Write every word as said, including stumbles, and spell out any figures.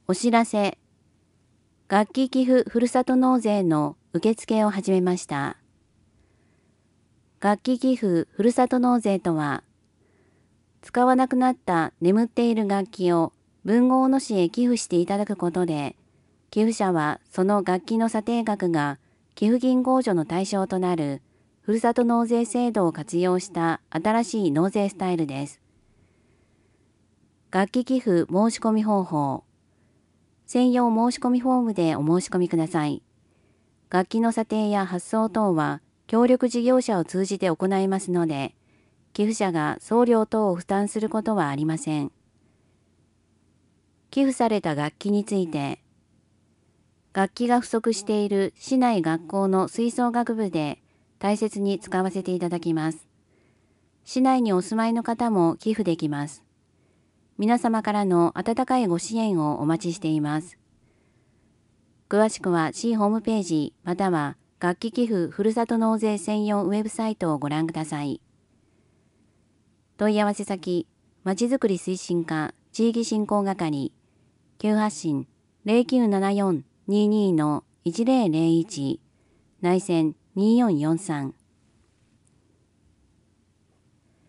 お知らせ。楽器寄付ふるさと納税の受付を始めました。楽器寄付ふるさと納税とは、使わなくなった眠っている楽器を文豪野市へ寄付していただくことで、寄付者はその楽器の査定額が寄付金控除の対象となるふるさと納税制度を活用した新しい納税スタイルです。楽器寄付申し込み方法。専用申し込みフォームでお申し込みください。楽器の査定や発送等は協力事業者を通じて行いますので、寄付者が送料等を負担することはありません。寄付された楽器について、楽器が不足している市内学校の吹奏楽部で大切に使わせていただきます。市内にお住まいの方も寄付できます。皆様からの温かいご支援をお待ちしています。詳しくは市ホームページまたは楽器寄付ふるさと納税専用ウェブサイトをご覧ください。問い合わせ先、まちづくり推進課地域振興係、急発進 ゼロきゅうななよんにーにーのいちゼロゼロいち、内線にーよんよんさん